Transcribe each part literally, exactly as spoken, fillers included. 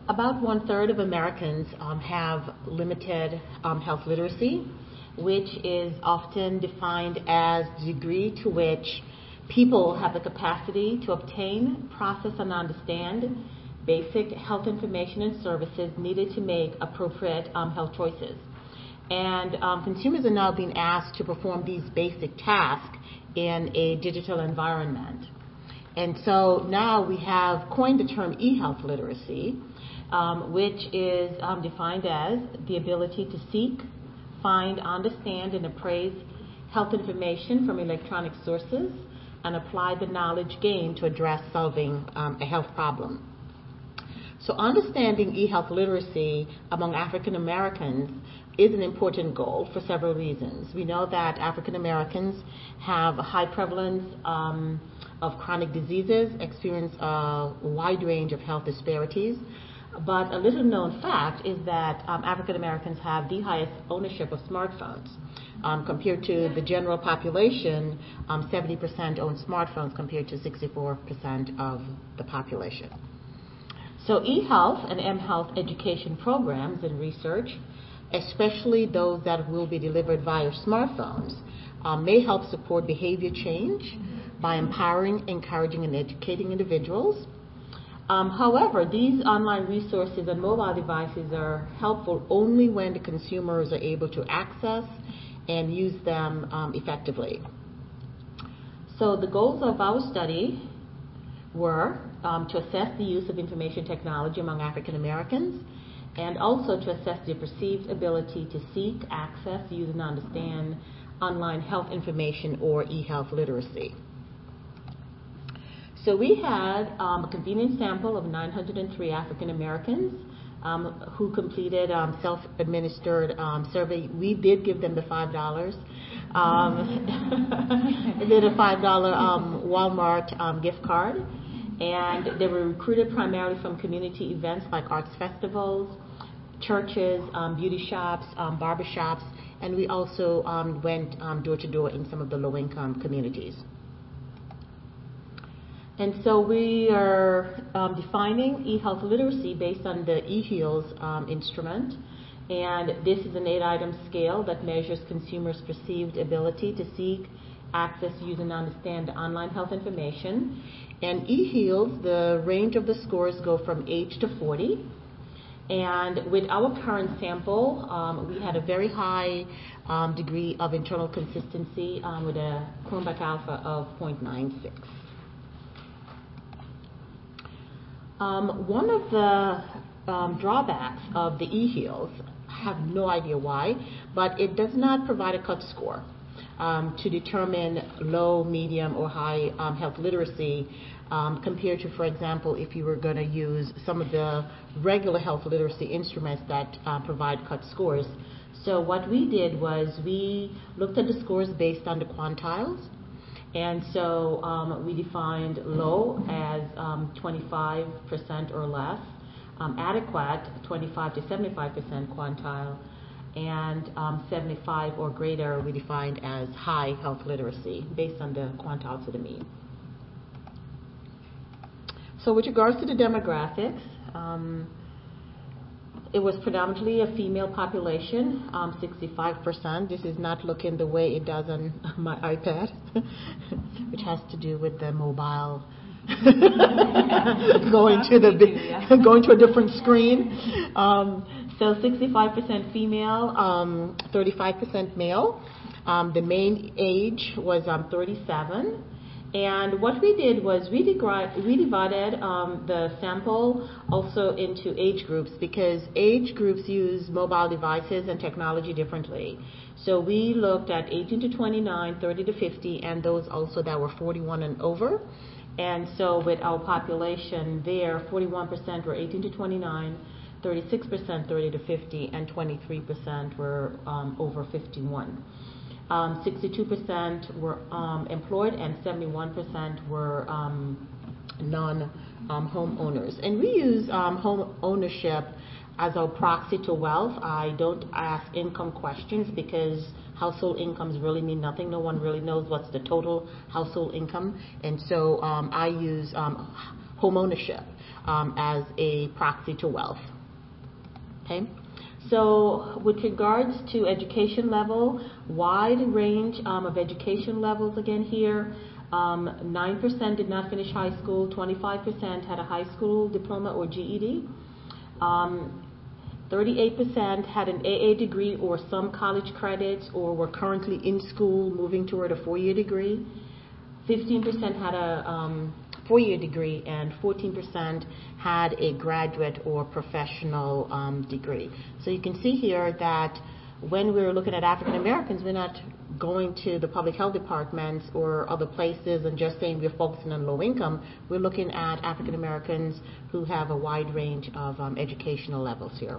About one-third of Americans um, have limited um, health literacy, which is often defined as the degree to which people have the capacity to obtain, process, and understand basic health information and services needed to make appropriate um, health choices. And um, consumers are now being asked to perform these basic tasks in a digital environment. And so now we have coined the term e-health literacy, um, which is um, defined as the ability to seek, find, understand, and appraise health information from electronic sources and apply the knowledge gained to address solving um, a health problem. So understanding e-health literacy among African Americans is an important goal for several reasons. We know that African Americans have a high prevalence um, of chronic diseases, experience a wide range of health disparities, but a little known fact is that um, African Americans have the highest ownership of smartphones. Um, compared to the general population, um, seventy percent own smartphones compared to sixty-four percent of the population. So e-health and m-health education programs and research, especially those that will be delivered via smartphones, um, may help support behavior change by empowering, encouraging, and educating individuals. Um, however, these online resources and mobile devices are helpful only when the consumers are able to access and use them um, effectively. So the goals of our study were um, to assess the use of information technology among African Americans and also to assess their perceived ability to seek, access, use, and understand online health information or e-health literacy. So we had um, a convenient sample of nine hundred three African Americans um, who completed um, self-administered um, survey. We did give them the five dollars. Um, they did a five dollar um, Walmart um, gift card, and they were recruited primarily from community events like arts festivals, churches, um, beauty shops, um, barber shops, and we also um, went um, door to door in some of the low-income communities. And so we are um, defining e-health literacy based on the eHeals um, instrument. And this is an eight-item scale that measures consumers' perceived ability to seek, access, use, and understand online health information. And eHeals, the range of the scores go from age to forty. And with our current sample, um, we had a very high um, degree of internal consistency um, with a Cronbach alpha of zero point nine six. Um, one of the um, drawbacks of the eHeals, I have no idea why, but it does not provide a cut score um, to determine low, medium, or high um, health literacy um, compared to, for example, if you were going to use some of the regular health literacy instruments that uh, provide cut scores. So what we did was we looked at the scores based on the quantiles. And so um, we defined low as um, twenty-five percent or less, um, adequate twenty-five to seventy-five percent quantile, and um, seventy-five or greater we defined as high health literacy based on the quantile to the mean. So with regards to the demographics, um, it was predominantly a female population, um, sixty-five percent. This is not looking the way it does on my iPad, which has to do with the mobile going to the going to a different screen. Um, so sixty-five percent female, um, thirty-five percent male. Um, the main age was um, thirty-seven. And what we did was we, we divided um, the sample also into age groups because age groups use mobile devices and technology differently. So we looked at eighteen to twenty-nine, thirty to fifty, and those also that were forty-one and over. And so with our population there, forty-one percent were eighteen to twenty-nine, thirty-six percent thirty to fifty, and twenty-three percent were um, over fifty-one. Um, sixty-two percent were um, employed and seventy-one percent were um, non-homeowners. Um, and we use um, home ownership as a proxy to wealth. I don't ask income questions because household incomes really mean nothing. No one really knows what's the total household income. And so um, I use um, home ownership um, as a proxy to wealth. Okay? So with regards to education level, wide range um, of education levels again here. Um, nine percent did not finish high school, twenty-five percent had a high school diploma or G E D. Um, thirty-eight percent had an A A degree or some college credits or were currently in school moving toward a four-year degree. fifteen percent had a um, four-year degree and fourteen percent had a graduate or professional um, degree. So you can see here that when we're looking at African Americans, we're not going to the public health departments or other places and just saying we're focusing on low income. We're looking at African Americans who have a wide range of um, educational levels here.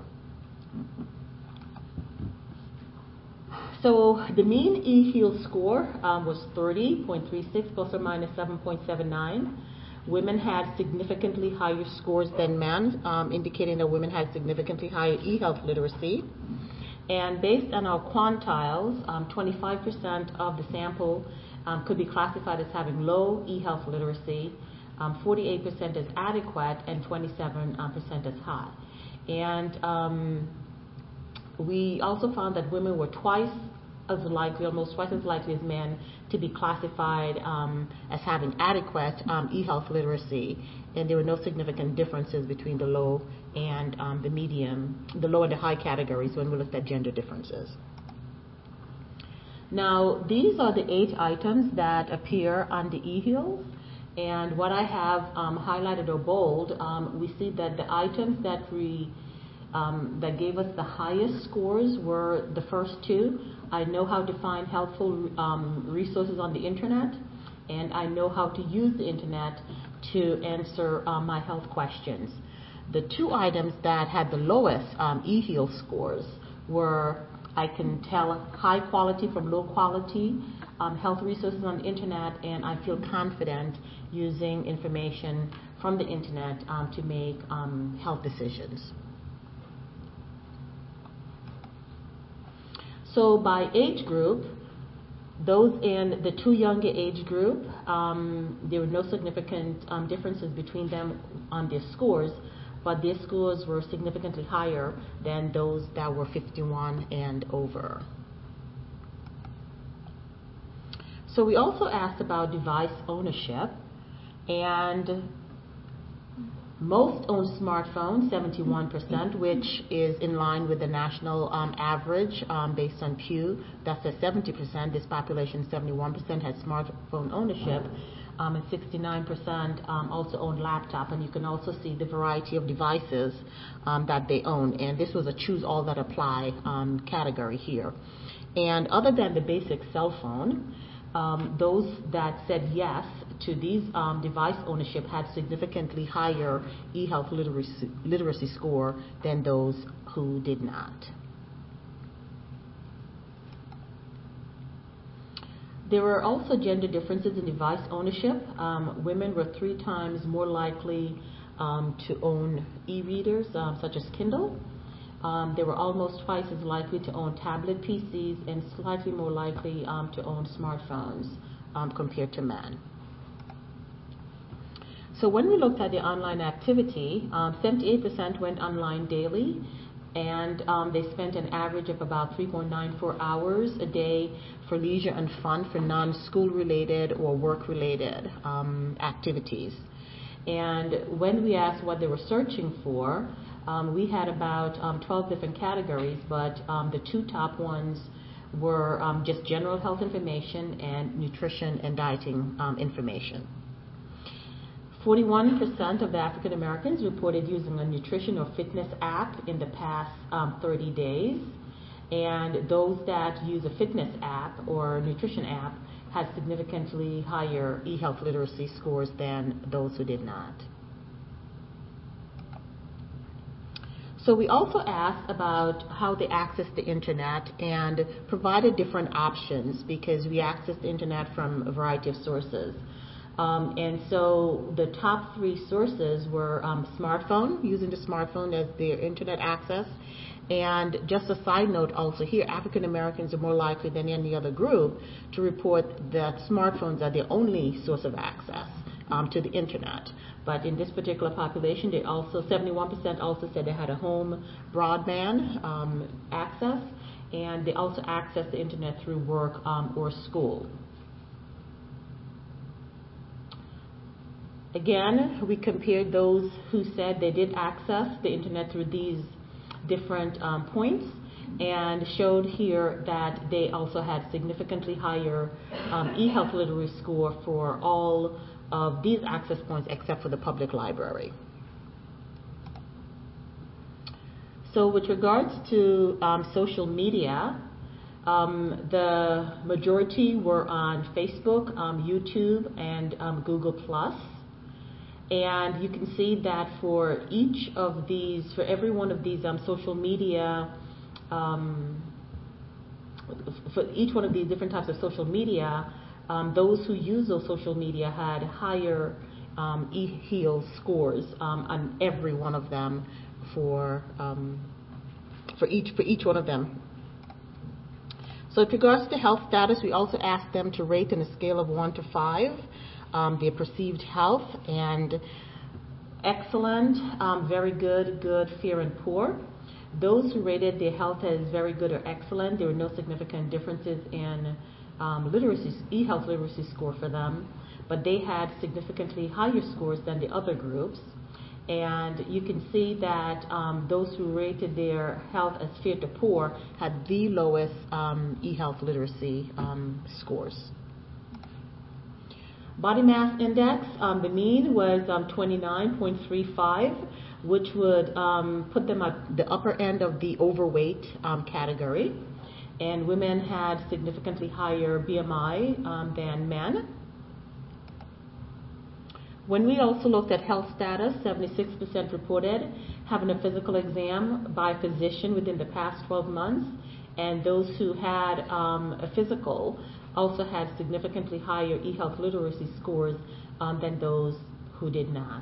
So the mean E H I L score um, was thirty point three six plus or minus seven point seven nine. Women had significantly higher scores than men, um, indicating that women had significantly higher e-health literacy. And based on our quantiles, um, twenty-five percent of the sample um, could be classified as having low e-health literacy, um, forty-eight percent as adequate, and twenty-seven percent as high. And um, we also found that women were twice as likely, almost twice as likely as men, to be classified um, as having adequate um, e-health literacy, and there were no significant differences between the low and um, the medium, the low and the high categories when we looked at gender differences. Now, these are the eight items that appear on the E H I L, and what I have um, highlighted or bold, um, we see that the items that we Um, that gave us the highest scores were the first two. I know how to find helpful um, resources on the internet, and I know how to use the internet to answer um, my health questions. The two items that had the lowest um, E H I L scores were, I can tell high quality from low quality um, health resources on the internet, and I feel confident using information from the internet um, to make um, health decisions. So by age group, those in the two younger age group, um, there were no significant um, differences between them on their scores, but their scores were significantly higher than those that were fifty-one and over. So we also asked about device ownership, and most own smartphones, seventy-one percent, which is in line with the national um, average um, based on Pew. That's at seventy percent. This population, seventy-one percent, had smartphone ownership, um, and sixty-nine percent um, also owned laptop. And you can also see the variety of devices um, that they own. And this was a choose all that apply um, category here. And other than the basic cell phone, Um, those that said yes to these um, device ownership had significantly higher e-health literacy, literacy score than those who did not. There were also gender differences in device ownership. Um, women were three times more likely um, to own e-readers, um, such as Kindle. Um, they were almost twice as likely to own tablet P Cs and slightly more likely um, to own smartphones um, compared to men. So when we looked at the online activity, um, seventy-eight percent went online daily, and um, they spent an average of about three point nine four hours a day for leisure and fun for non-school related or work-related um, activities. And when we asked what they were searching for, Um, we had about um, twelve different categories, but um, the two top ones were um, just general health information and nutrition and dieting um, information. forty-one percent of the African Americans reported using a nutrition or fitness app in the past um, thirty days, and those that use a fitness app or nutrition app had significantly higher e-health literacy scores than those who did not. So we also asked about how they access the internet and provided different options because we access the internet from a variety of sources. Um, and so the top three sources were um, smartphone, using the smartphone as their internet access. And just a side note also here, African Americans are more likely than any other group to report that smartphones are their only source of access um, to the internet. But in this particular population, they also, seventy-one percent also said they had a home broadband um, access, and they also access the internet through work um, or school. Again, we compared those who said they did access the internet through these different um, points, and showed here that they also had significantly higher um, e-health literacy score for all of these access points except for the public library. So with regards to um, social media, um, the majority were on Facebook, um, YouTube, and um, Google Plus. And you can see that for each of these, for every one of these um, social media, um, for each one of these different types of social media, um, those who use those social media had higher um, e-heal scores um, on every one of them for um, for each for each one of them. So with regards to health status, we also asked them to rate on a scale of one to five. Um, their perceived health, and excellent, um, very good, good, fair, and poor. Those who rated their health as very good or excellent, there were no significant differences in um, literacy, e-health literacy score for them, but they had significantly higher scores than the other groups. And you can see that um, those who rated their health as fair to poor had the lowest um, e-health literacy um, scores. Body mass index, um, the mean was um, twenty-nine point three five, which would um, put them at the upper end of the overweight um, category. And women had significantly higher B M I um, than men. When we also looked at health status, seventy-six percent reported having a physical exam by a physician within the past twelve months. And those who had um, a physical also had significantly higher e-health literacy scores um, than those who did not.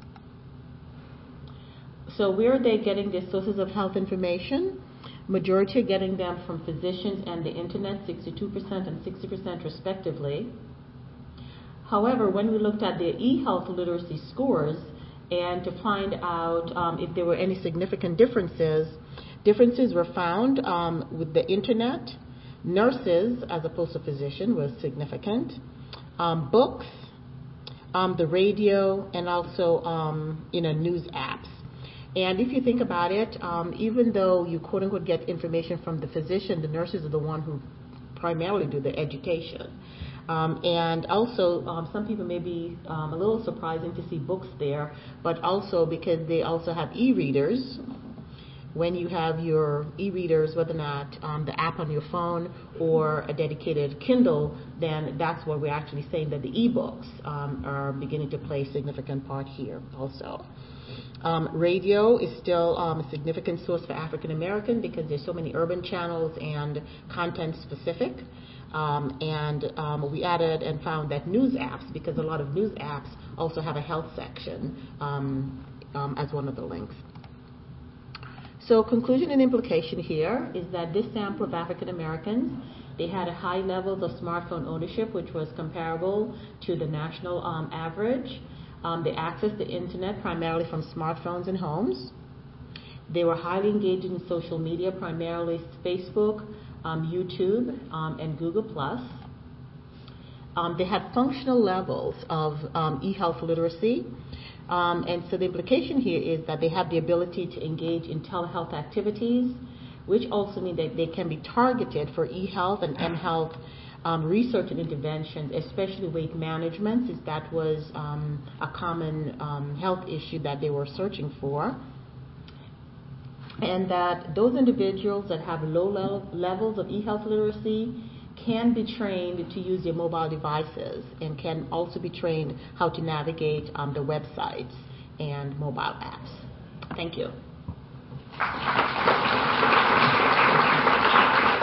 So where are they getting their sources of health information? Majority are getting them from physicians and the internet, sixty-two percent and sixty percent respectively. However, when we looked at their e-health literacy scores and to find out um, if there were any significant differences, differences were found um, with the internet. Nurses, as opposed to physician, was significant. Um, books, um, the radio, and also um, you know, news apps. And if you think about it, um, even though you quote unquote get information from the physician, the nurses are the one who primarily do the education. Um, and also, um, some people may be um, a little surprising to see books there, but also because they also have e-readers. When you have your e-readers, whether or not um, the app on your phone or a dedicated Kindle, then that's what we're actually saying that the e-books um, are beginning to play a significant part here also. Um, radio is still um, a significant source for African American because there's so many urban channels and content specific. Um, and um, we added and found that news apps, because a lot of news apps also have a health section um, um, as one of the links. So conclusion and implication here is that this sample of African Americans, they had a high levels of smartphone ownership, which was comparable to the national um, average. Um, they accessed the internet primarily from smartphones and homes. They were highly engaged in social media, primarily Facebook, um, YouTube, um, and Google Plus. Um, they had functional levels of um, e-health literacy. Um, and so the implication here is that they have the ability to engage in telehealth activities, which also mean that they can be targeted for e-health and m-health um, research and interventions, especially weight management, since that was um, a common um, health issue that they were searching for. And that those individuals that have low level, levels of e-health literacy can be trained to use their mobile devices and can also be trained how to navigate um, the websites and mobile apps. Thank you.